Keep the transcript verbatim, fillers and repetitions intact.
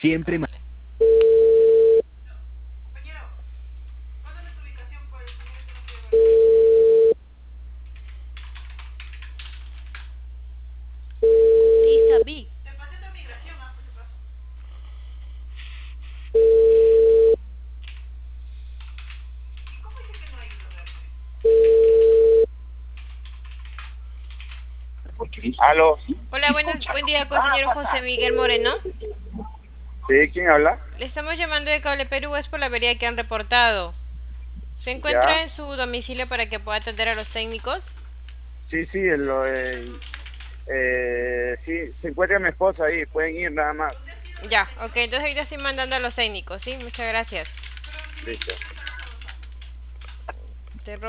Siempre ma- Vis-a-vis. Aló. Hola, buenos, buen día con señor José Miguel Moreno. Sí, ¿quién habla? Le estamos llamando de Cable Perú, es por la avería que han reportado. ¿Se Ya. encuentra en su domicilio para que pueda atender a los técnicos? Sí, sí, lo, eh, eh, sí, se encuentra mi esposa ahí, pueden ir nada más. Ya, ok, entonces ahorita estoy mandando a los técnicos, ¿sí? Muchas gracias. Listo.